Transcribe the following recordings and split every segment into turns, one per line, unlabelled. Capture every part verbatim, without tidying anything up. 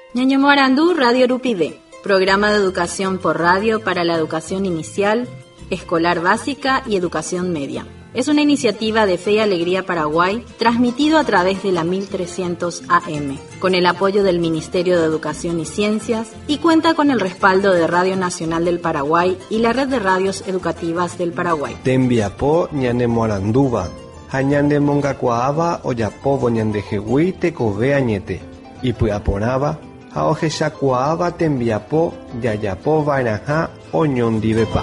Ñaño Morandú, Radio Urupide, programa de educación por radio para la educación inicial, escolar básica y educación media. Es una iniciativa de Fe y Alegría Paraguay, transmitido a través de la mil trescientos A M, con el apoyo del Ministerio de Educación y Ciencias, y cuenta con el respaldo de Radio Nacional del Paraguay y la Red de Radios Educativas del Paraguay.
Tembiapo ñane Moranduba, hañande mongacuaaba oyapobo ñande jehui tekove añete, y puyaponaba, haojeshakuaaba tembiapo yayapo vainaja oñondivepa.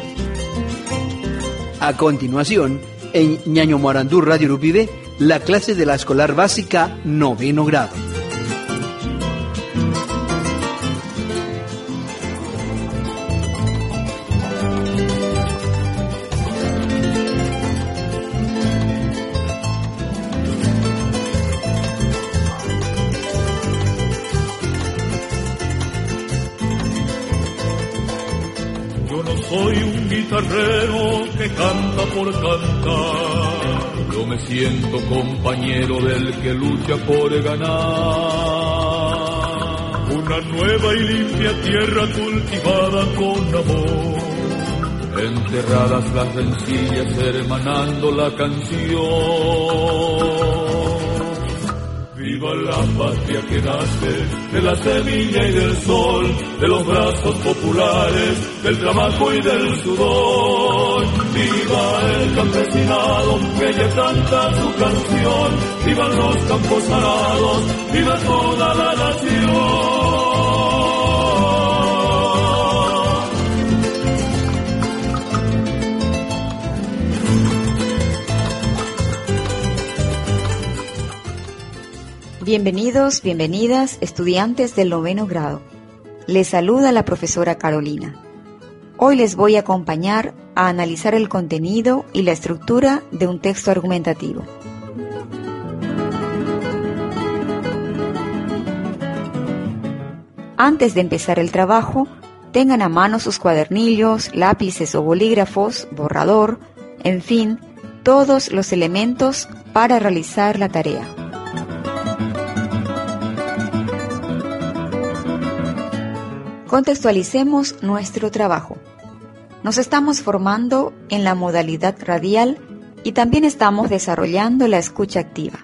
A continuación, en Ñaño Morandú Radio Urupide, la clase de la escolar básica noveno grado.
Yo no soy un guitarrero que canta por cantar, yo me siento compañero del que lucha por ganar. Una nueva y limpia tierra cultivada con amor, enterradas las rencillas hermanando la canción. Viva la patria que nace de la semilla y del sol, de los brazos populares, del trabajo y del sudor. Viva el campesinado que ya canta su canción, vivan los campos arados, viva toda la nación.
Bienvenidos, bienvenidas, estudiantes del noveno grado. Les saluda la profesora Carolina. Hoy les voy a acompañar a analizar el contenido y la estructura de un texto argumentativo. Antes de empezar el trabajo, tengan a mano sus cuadernillos, lápices o bolígrafos, borrador, en fin, todos los elementos para realizar la tarea. Contextualicemos nuestro trabajo. Nos estamos formando en la modalidad radial y también estamos desarrollando la escucha activa.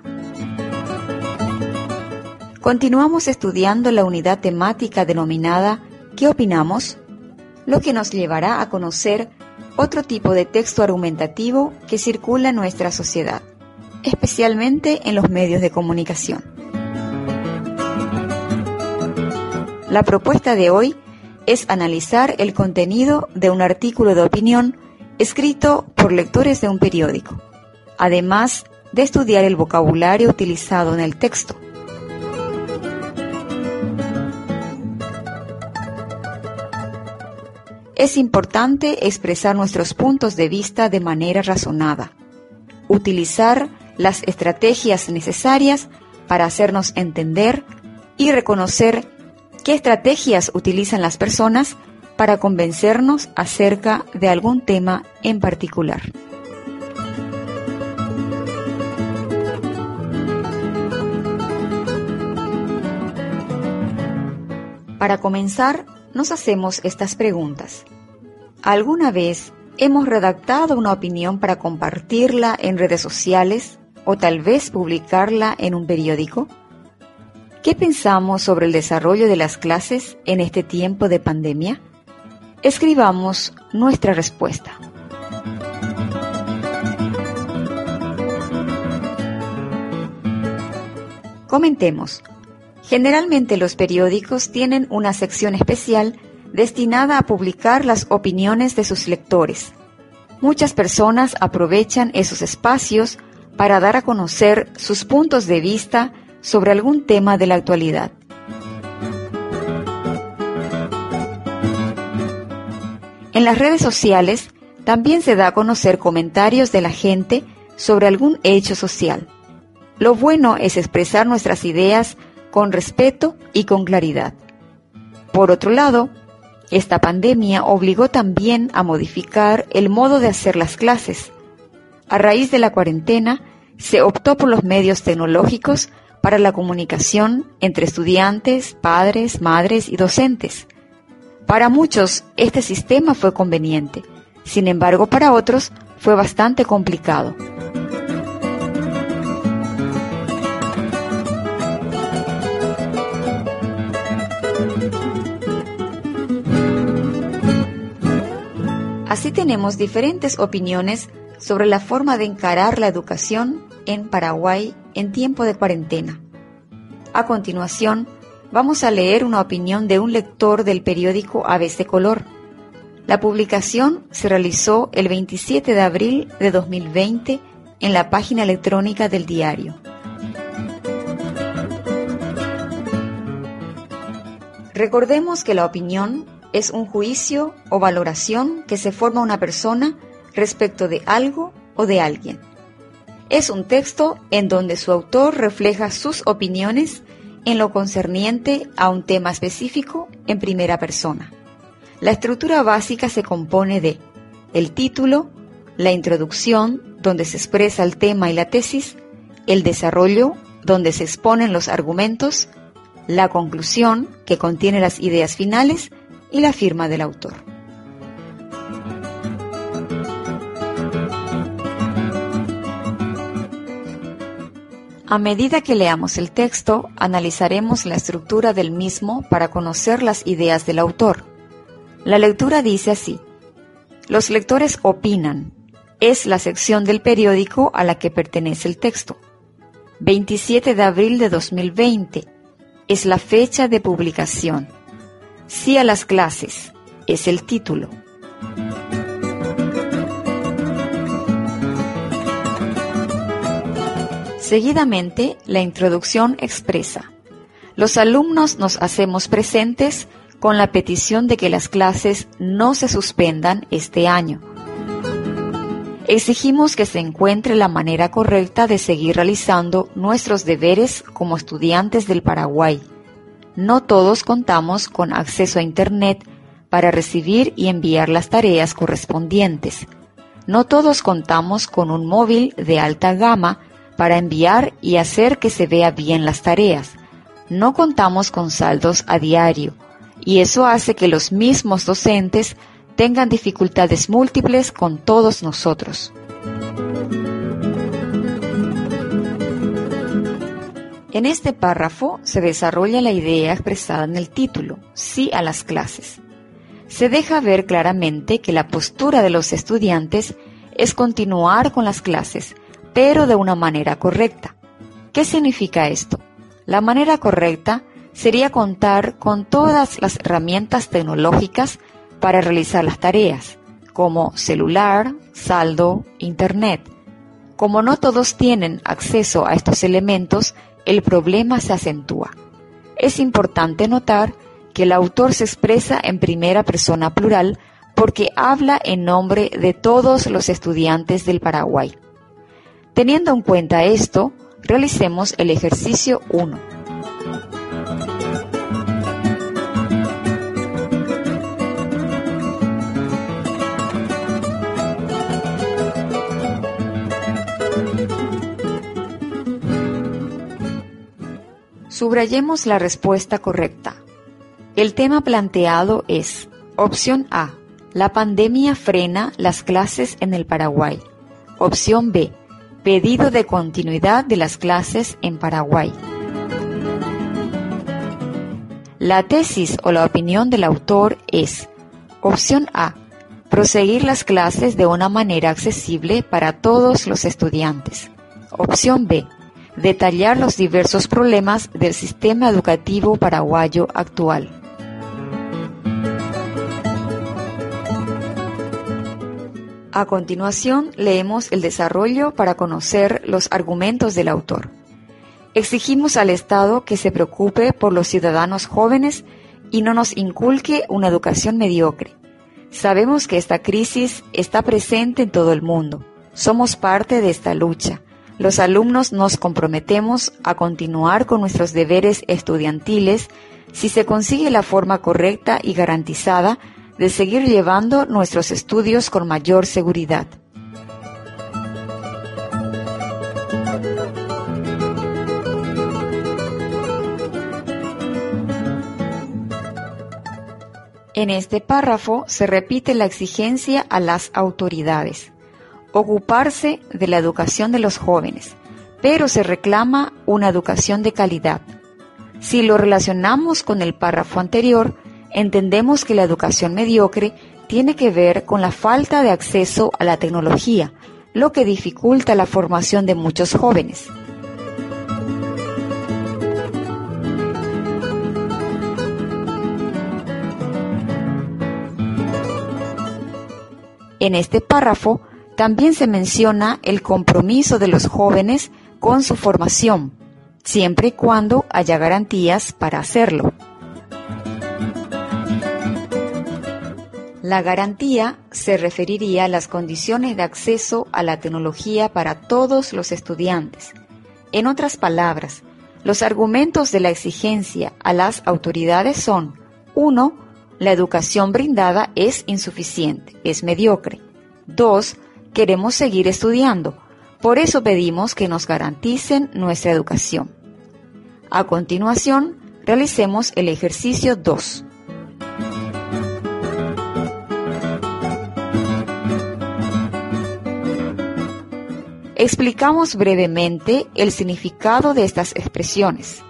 Continuamos estudiando la unidad temática denominada ¿Qué opinamos?, lo que nos llevará a conocer otro tipo de texto argumentativo que circula en nuestra sociedad, especialmente en los medios de comunicación. La propuesta de hoy es analizar el contenido de un artículo de opinión escrito por lectores de un periódico, además de estudiar el vocabulario utilizado en el texto. Es importante expresar nuestros puntos de vista de manera razonada, utilizar las estrategias necesarias para hacernos entender y reconocer qué estrategias utilizan las personas para convencernos acerca de algún tema en particular. Para comenzar, nos hacemos estas preguntas. ¿Alguna vez hemos redactado una opinión para compartirla en redes sociales o tal vez publicarla en un periódico? ¿Qué pensamos sobre el desarrollo de las clases en este tiempo de pandemia? Escribamos nuestra respuesta. Comentemos. Generalmente los periódicos tienen una sección especial destinada a publicar las opiniones de sus lectores. Muchas personas aprovechan esos espacios para dar a conocer sus puntos de vista sobre algún tema de la actualidad. En las redes sociales también se da a conocer comentarios de la gente sobre algún hecho social. Lo bueno es expresar nuestras ideas con respeto y con claridad. Por otro lado, esta pandemia obligó también a modificar el modo de hacer las clases. A raíz de la cuarentena, se optó por los medios tecnológicos para la comunicación entre estudiantes, padres, madres y docentes. Para muchos, este sistema fue conveniente. Sin embargo, para otros, fue bastante complicado. Así tenemos diferentes opiniones sobre la forma de encarar la educación en Paraguay en tiempo de cuarentena. A continuación, vamos a leer una opinión de un lector del periódico A B C Color. La publicación se realizó el veintisiete de abril de dos mil veinte en la página electrónica del diario. Recordemos que la opinión es un juicio o valoración que se forma una persona respecto de algo o de alguien. Es un texto en donde su autor refleja sus opiniones en lo concerniente a un tema específico en primera persona. La estructura básica se compone de el título, la introducción, donde se expresa el tema y la tesis, el desarrollo, donde se exponen los argumentos, la conclusión, que contiene las ideas finales, y la firma del autor. A medida que leamos el texto, analizaremos la estructura del mismo para conocer las ideas del autor. La lectura dice así: los lectores opinan. Es la sección del periódico a la que pertenece el texto. veintisiete de abril de dos mil veinte es la fecha de publicación. Sí a las clases es el título. Seguidamente, la introducción expresa: los alumnos nos hacemos presentes con la petición de que las clases no se suspendan este año. Exigimos que se encuentre la manera correcta de seguir realizando nuestros deberes como estudiantes del Paraguay. No todos contamos con acceso a Internet para recibir y enviar las tareas correspondientes. No todos contamos con un móvil de alta gama para enviar y hacer que se vea bien las tareas. No contamos con saldos a diario, y eso hace que los mismos docentes tengan dificultades múltiples con todos nosotros. En este párrafo se desarrolla la idea expresada en el título, sí a las clases. Se deja ver claramente que la postura de los estudiantes es continuar con las clases, pero de una manera correcta. ¿Qué significa esto? La manera correcta sería contar con todas las herramientas tecnológicas para realizar las tareas, como celular, saldo, internet. Como no todos tienen acceso a estos elementos, el problema se acentúa. Es importante notar que el autor se expresa en primera persona plural porque habla en nombre de todos los estudiantes del Paraguay. Teniendo en cuenta esto, realicemos el ejercicio uno. Subrayemos la respuesta correcta. El tema planteado es: opción A, la pandemia frena las clases en el Paraguay. Opción B, pedido de continuidad de las clases en Paraguay. La tesis o la opinión del autor es: opción A, proseguir las clases de una manera accesible para todos los estudiantes. Opción B, detallar los diversos problemas del sistema educativo paraguayo actual. A continuación, leemos el desarrollo para conocer los argumentos del autor. Exigimos al Estado que se preocupe por los ciudadanos jóvenes y no nos inculque una educación mediocre. Sabemos que esta crisis está presente en todo el mundo. Somos parte de esta lucha. Los alumnos nos comprometemos a continuar con nuestros deberes estudiantiles si se consigue la forma correcta y garantizada de seguir llevando nuestros estudios con mayor seguridad. En este párrafo se repite la exigencia a las autoridades, ocuparse de la educación de los jóvenes, pero se reclama una educación de calidad. Si lo relacionamos con el párrafo anterior, entendemos que la educación mediocre tiene que ver con la falta de acceso a la tecnología, lo que dificulta la formación de muchos jóvenes. En este párrafo también se menciona el compromiso de los jóvenes con su formación, siempre y cuando haya garantías para hacerlo. La garantía se referiría a las condiciones de acceso a la tecnología para todos los estudiantes. En otras palabras, los argumentos de la exigencia a las autoridades son: uno, la educación brindada es insuficiente, es mediocre. dos. Queremos seguir estudiando, por eso pedimos que nos garanticen nuestra educación. A continuación, realicemos el ejercicio dos. Explicamos brevemente el significado de estas expresiones.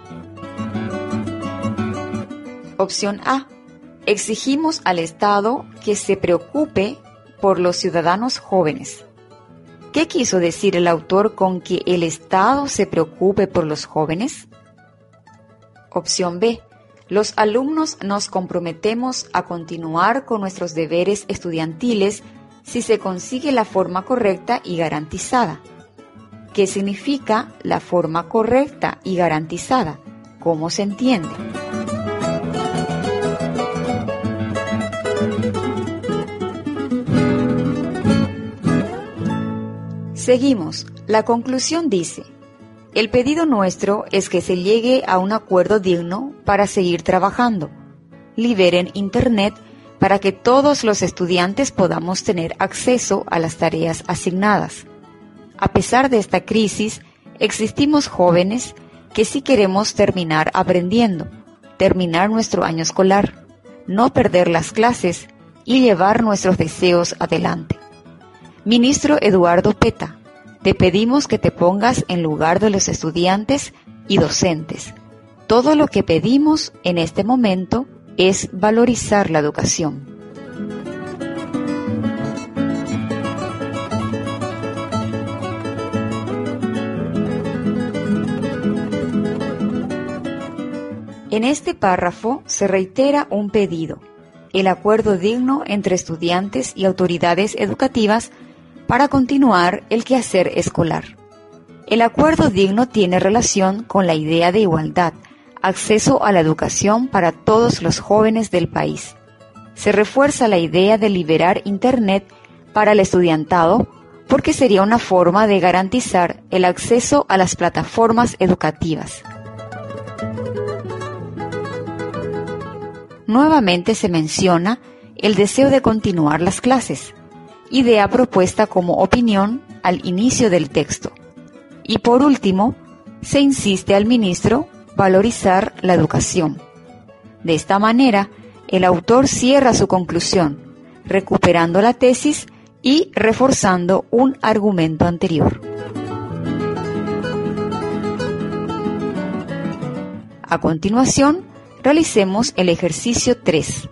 Opción A. Exigimos al Estado que se preocupe por los ciudadanos jóvenes. ¿Qué quiso decir el autor con que el Estado se preocupe por los jóvenes? Opción B. Los alumnos nos comprometemos a continuar con nuestros deberes estudiantiles si se consigue la forma correcta y garantizada. ¿Qué significa la forma correcta y garantizada? ¿Cómo se entiende? Seguimos. La conclusión dice: el pedido nuestro es que se llegue a un acuerdo digno para seguir trabajando. Liberen Internet para que todos los estudiantes podamos tener acceso a las tareas asignadas. A pesar de esta crisis, existimos jóvenes que sí queremos terminar aprendiendo, terminar nuestro año escolar, no perder las clases y llevar nuestros deseos adelante. Ministro Eduardo Peta, te pedimos que te pongas en lugar de los estudiantes y docentes. Todo lo que pedimos en este momento es valorizar la educación. En este párrafo se reitera un pedido: el acuerdo digno entre estudiantes y autoridades educativas para continuar el quehacer escolar. El acuerdo digno tiene relación con la idea de igualdad, acceso a la educación para todos los jóvenes del país. Se refuerza la idea de liberar Internet para el estudiantado porque sería una forma de garantizar el acceso a las plataformas educativas. Nuevamente se menciona el deseo de continuar las clases, idea propuesta como opinión al inicio del texto. Y por último, se insiste al ministro valorizar la educación. De esta manera, el autor cierra su conclusión, recuperando la tesis y reforzando un argumento anterior. A continuación, realicemos el ejercicio tres.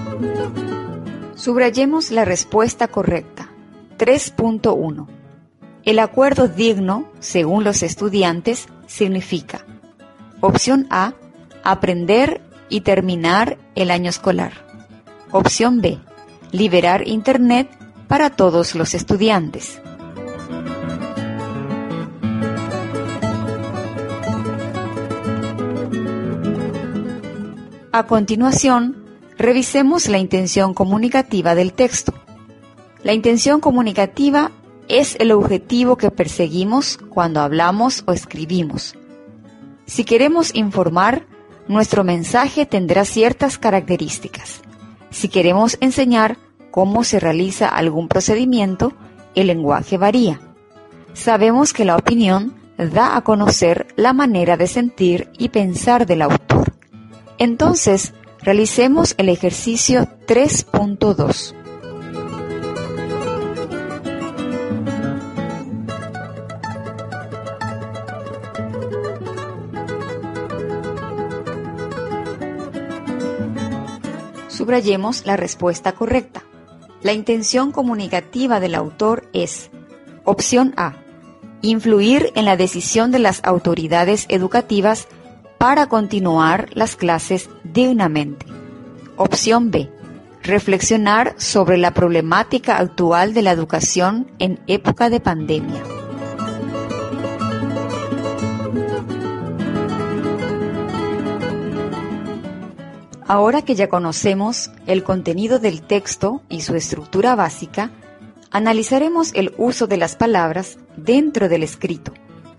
Subrayemos la respuesta correcta. tres punto uno. El acuerdo digno, según los estudiantes, significa: opción A, aprender y terminar el año escolar. Opción B, liberar Internet para todos los estudiantes. A continuación, revisemos la intención comunicativa del texto. La intención comunicativa es el objetivo que perseguimos cuando hablamos o escribimos. Si queremos informar, nuestro mensaje tendrá ciertas características. Si queremos enseñar cómo se realiza algún procedimiento, el lenguaje varía. Sabemos que la opinión da a conocer la manera de sentir y pensar del autor. Entonces, Realicemos el ejercicio tres punto dos. Subrayemos la respuesta correcta. La intención comunicativa del autor es: opción A, influir en la decisión de las autoridades educativas para continuar las clases dignamente. Opción B, reflexionar sobre la problemática actual de la educación en época de pandemia. Ahora que ya conocemos el contenido del texto y su estructura básica, analizaremos el uso de las palabras dentro del escrito.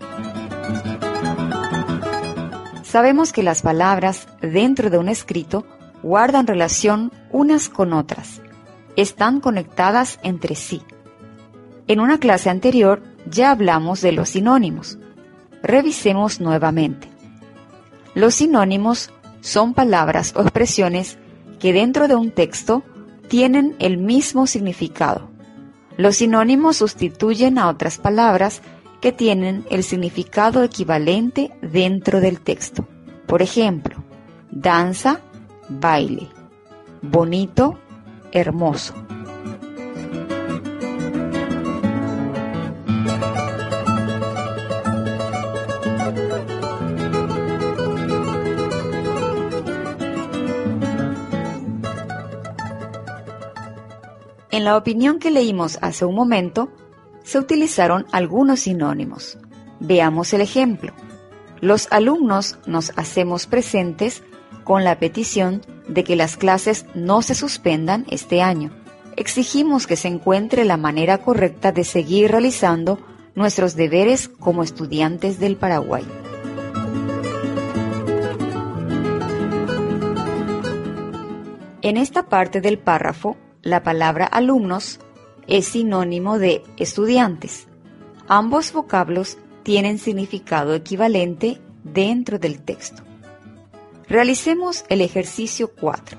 Sabemos que las palabras dentro de un escrito guardan relación unas con otras, están conectadas entre sí. En una clase anterior ya hablamos de los sinónimos. Revisemos nuevamente. Los sinónimos son palabras o expresiones que dentro de un texto tienen el mismo significado. Los sinónimos sustituyen a otras palabras que tienen el significado equivalente dentro del texto. Por ejemplo, danza, baile; bonito, hermoso. En la opinión que leímos hace un momento, se utilizaron algunos sinónimos. Veamos el ejemplo. Los alumnos nos hacemos presentes con la petición de que las clases no se suspendan este año. Exigimos que se encuentre la manera correcta de seguir realizando nuestros deberes como estudiantes del Paraguay. En esta parte del párrafo, la palabra alumnos es sinónimo de estudiantes. Ambos vocablos tienen significado equivalente dentro del texto. Realicemos el ejercicio cuatro.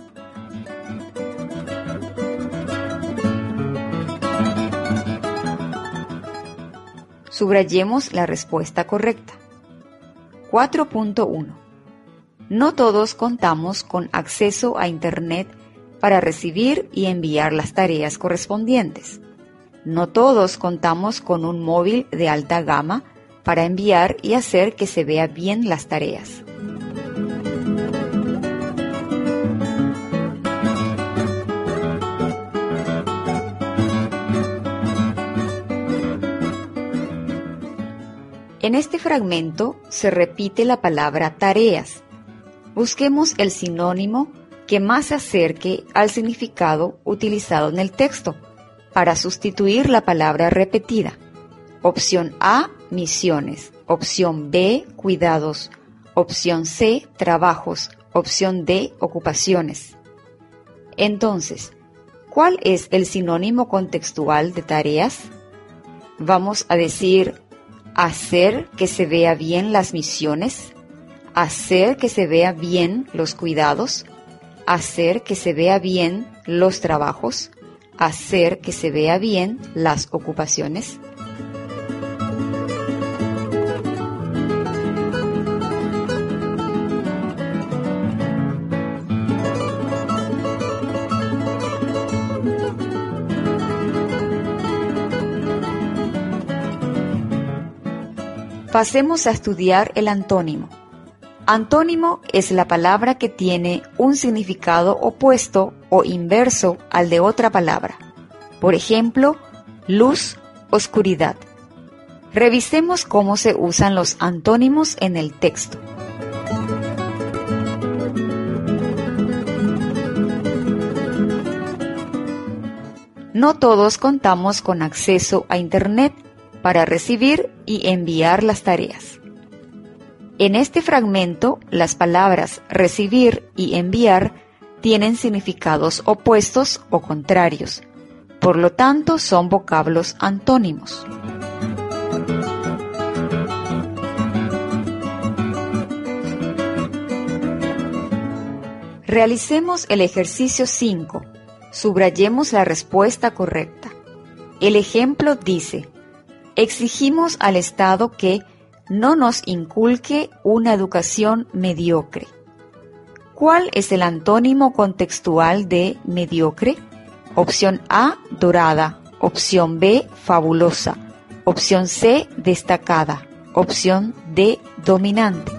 Subrayemos la respuesta correcta. cuatro punto uno. No todos contamos con acceso a Internet para recibir y enviar las tareas correspondientes. No todos contamos con un móvil de alta gama para enviar y hacer que se vea bien las tareas. En este fragmento se repite la palabra tareas. Busquemos el sinónimo que más se acerque al significado utilizado en el texto para sustituir la palabra repetida. Opción A, misiones. Opción B, cuidados. Opción C, trabajos. Opción D, ocupaciones. Entonces, ¿cuál es el sinónimo contextual de tareas? Vamos a decir hacer que se vea bien las misiones, hacer que se vea bien los cuidados, hacer que se vea bien los trabajos, hacer que se vea bien las ocupaciones. Pasemos a estudiar el antónimo. Antónimo es la palabra que tiene un significado opuesto o inverso al de otra palabra. Por ejemplo, luz, oscuridad. Revisemos cómo se usan los antónimos en el texto. No todos contamos con acceso a Internet para recibir y enviar las tareas. En este fragmento, las palabras recibir y enviar tienen significados opuestos o contrarios, por lo tanto son vocablos antónimos. Realicemos el ejercicio cinco. Subrayemos la respuesta correcta. El ejemplo dice: exigimos al Estado que no nos inculque una educación mediocre. ¿Cuál es el antónimo contextual de mediocre? Opción A, dorada. Opción B, fabulosa. Opción C, destacada. Opción D, dominante.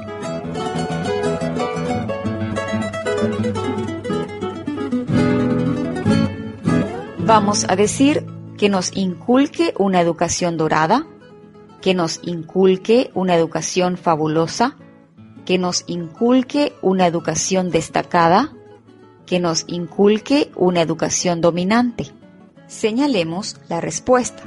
Vamos a decir que nos inculque una educación dorada, que nos inculque una educación fabulosa, que nos inculque una educación destacada, que nos inculque una educación dominante. Señalemos la respuesta.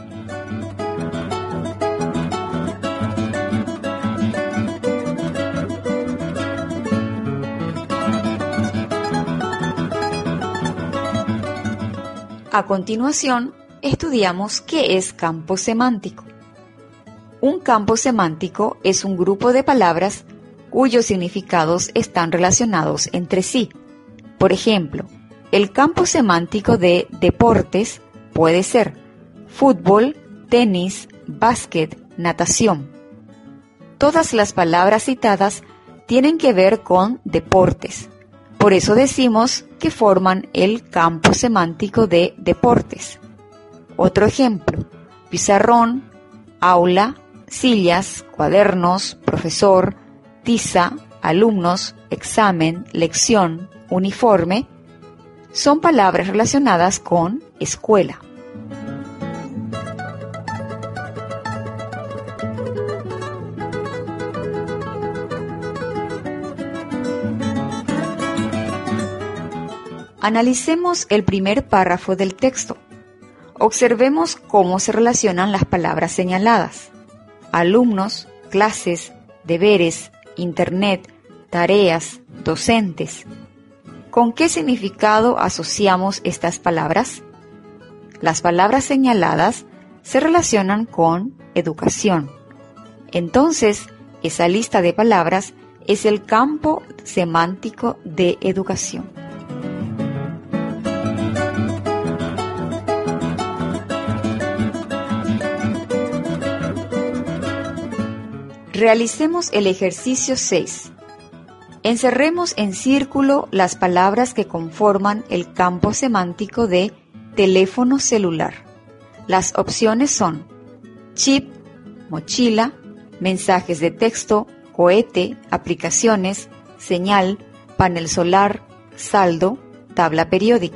A continuación, estudiamos qué es campo semántico. Un campo semántico es un grupo de palabras cuyos significados están relacionados entre sí. Por ejemplo, el campo semántico de deportes puede ser fútbol, tenis, básquet, natación. Todas las palabras citadas tienen que ver con deportes. Por eso decimos que forman el campo semántico de deportes. Otro ejemplo: pizarrón, aula, sillas, cuadernos, profesor, tiza, alumnos, examen, lección, uniforme, son palabras relacionadas con escuela. Analicemos el primer párrafo del texto. Observemos cómo se relacionan las palabras señaladas: alumnos, clases, deberes, internet, tareas, docentes. ¿Con qué significado asociamos estas palabras? Las palabras señaladas se relacionan con educación. Entonces, esa lista de palabras es el campo semántico de educación. Realicemos el ejercicio seis. Encerremos en círculo las palabras que conforman el campo semántico de teléfono celular. Las opciones son chip, mochila, mensajes de texto, cohete, aplicaciones, señal, panel solar, saldo, tabla periódica.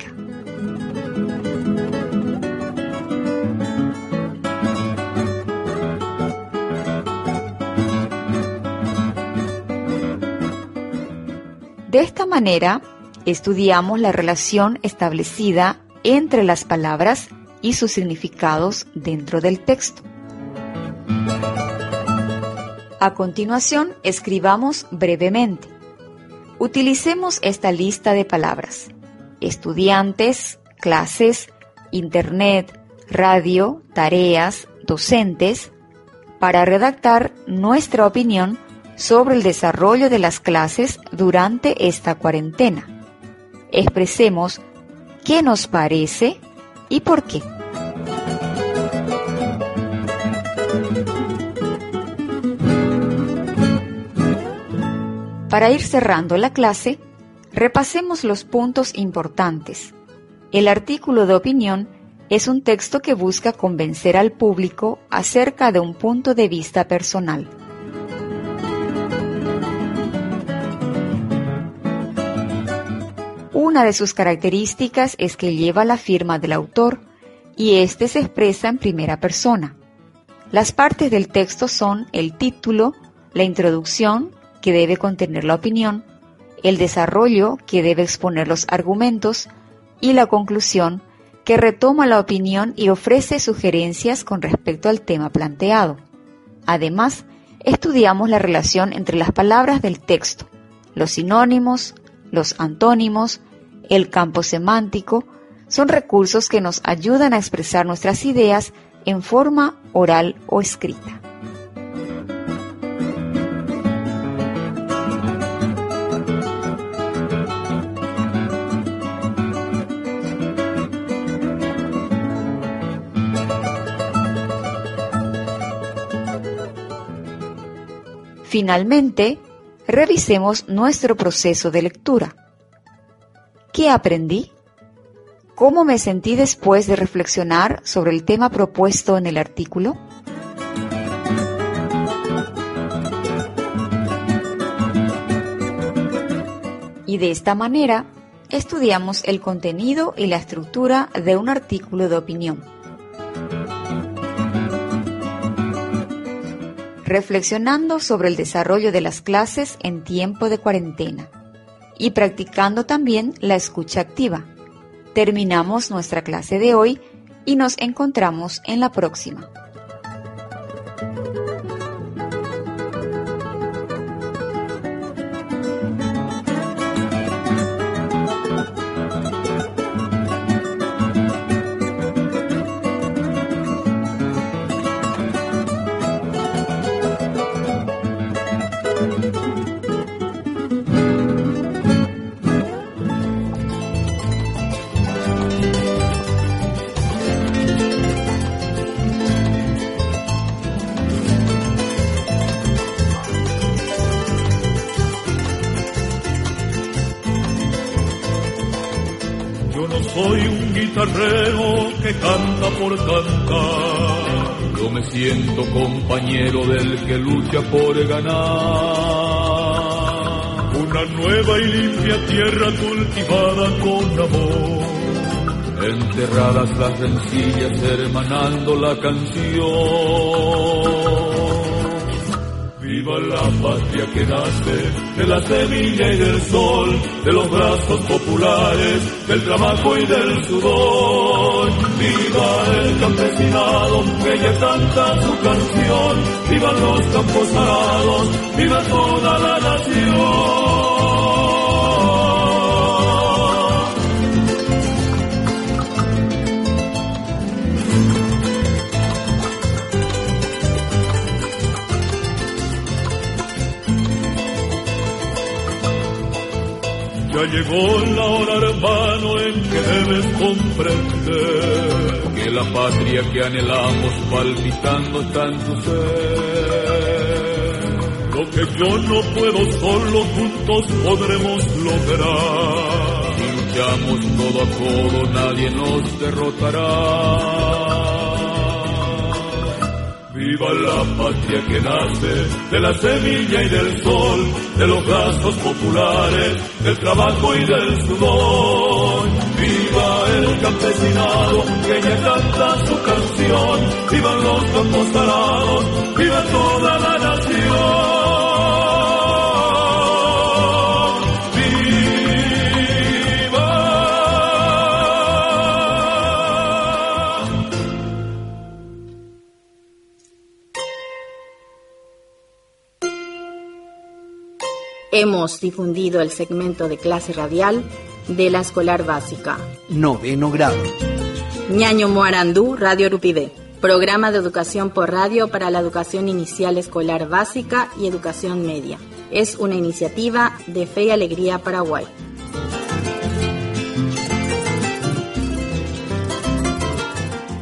De esta manera, estudiamos la relación establecida entre las palabras y sus significados dentro del texto. A continuación, escribamos brevemente. Utilicemos esta lista de palabras: estudiantes, clases, internet, radio, tareas, docentes, para redactar nuestra opinión sobre el desarrollo de las clases durante esta cuarentena. Expresemos qué nos parece y por qué. Para ir cerrando la clase, repasemos los puntos importantes. El artículo de opinión es un texto que busca convencer al público acerca de un punto de vista personal. Una de sus características es que lleva la firma del autor y éste se expresa en primera persona. Las partes del texto son el título, la introducción, que debe contener la opinión, el desarrollo, que debe exponer los argumentos, y la conclusión, que retoma la opinión y ofrece sugerencias con respecto al tema planteado. Además, estudiamos la relación entre las palabras del texto, los sinónimos, los antónimos, el campo semántico. Son recursos que nos ayudan a expresar nuestras ideas en forma oral o escrita. Finalmente, revisemos nuestro proceso de lectura. ¿Qué aprendí? ¿Cómo me sentí después de reflexionar sobre el tema propuesto en el artículo? Y de esta manera, estudiamos el contenido y la estructura de un artículo de opinión. Reflexionando sobre el desarrollo de las clases en tiempo de cuarentena y practicando también la escucha activa. Terminamos nuestra clase de hoy y nos encontramos en la próxima.
Soy un guitarrero que canta por cantar. Yo me siento compañero del que lucha por ganar. Una nueva y limpia tierra cultivada con amor. Enterradas las rencillas hermanando la canción. Viva la patria que nace de la semilla y del sol, de los brazos populares, del trabajo y del sudor. Viva el campesinado que ya canta su canción, viva los campos arados, viva toda la nación. Ya llegó la hora, hermano, en que debes comprender que la patria que anhelamos palpitando está en tu ser. Lo que yo no puedo solo, juntos podremos lograr. Si luchamos codo a codo, nadie nos derrotará. Viva la patria que nace de la semilla y del sol, de los brazos populares, del trabajo y del sudor. Viva el campesinado que ya canta su canción, viva los campos arados, viva toda la nación.
Hemos difundido el segmento de clase radial de la escolar básica.
Noveno grado.
Ñaño Moarandú, Radio Rupidé. Programa de educación por radio para la educación inicial escolar básica y educación media. Es una iniciativa de Fe y Alegría Paraguay.